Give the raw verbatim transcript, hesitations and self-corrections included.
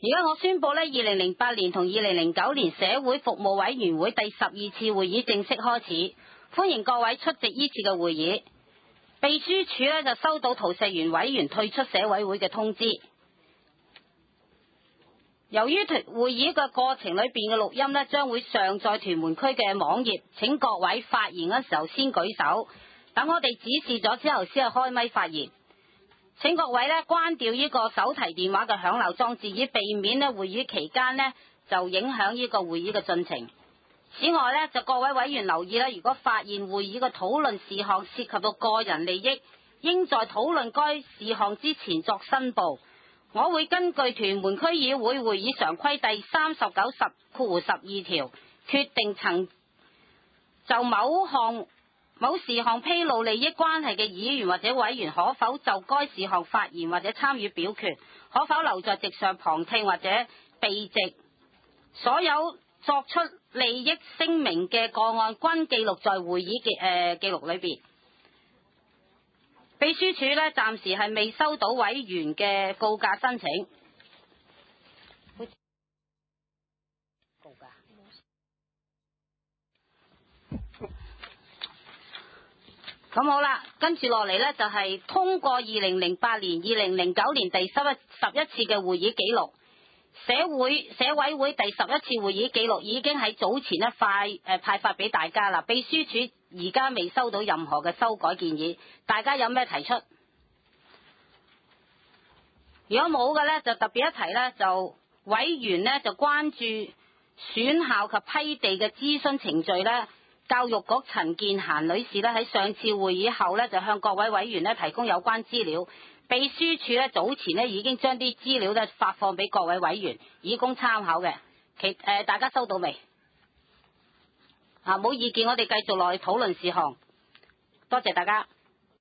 而家我宣布呢，二零零八年同二零零九年社會服務委員會第十二次會議正式開始，歡迎各位出席呢次嘅會議。秘書處呢就收到陶石元委員退出社委會嘅通知。由於會議嘅過程裏邊嘅錄音呢，將會上載屯門區嘅網頁，請各位發言嘅時候先舉手，等我哋指示咗之後先係開咪發言。請各位呢關掉呢個手提電話嘅響鬧裝置，以避免呢會議期間呢就影響呢個會議嘅進程。此外呢，就各位委員留意啦，如果發現會議嘅討論事項涉及到個人利益，應在討論該事項之前作申報。我會根據屯門區議會會議常規第三十九括十二條，決定曾就某項某事項披露利益關係嘅議員或者委員，可否就該事項發言或者參與表決，可否留在席上旁聽或者避席。所有作出利益聲明嘅個案均記錄在會議嘅誒、呃、記錄裏邊。秘書處呢暫時係未收到委員嘅告假申請。告假。咁好啦，跟住落嚟呢，就係、是、通過二零零八年、二零零九年第十一十一次嘅會議記錄。社會社委會第十一次會議記錄已經喺早前呢快誒、呃、派發俾大家啦。秘書處而家未收到任何嘅修改建議，大家有咩提出？如果冇嘅呢，就特別一提呢，就委員呢就關注選校及批地嘅諮詢程序呢。教育局陳健嫻女士呢喺上次會議後呢，就向各位委員呢提供有關資料。秘書處呢早前呢已經將啲資料呢發放俾各位委員，以供參考嘅。其誒、呃、大家收到未？啊，冇意見，我哋繼續落去討論事項。多謝大家。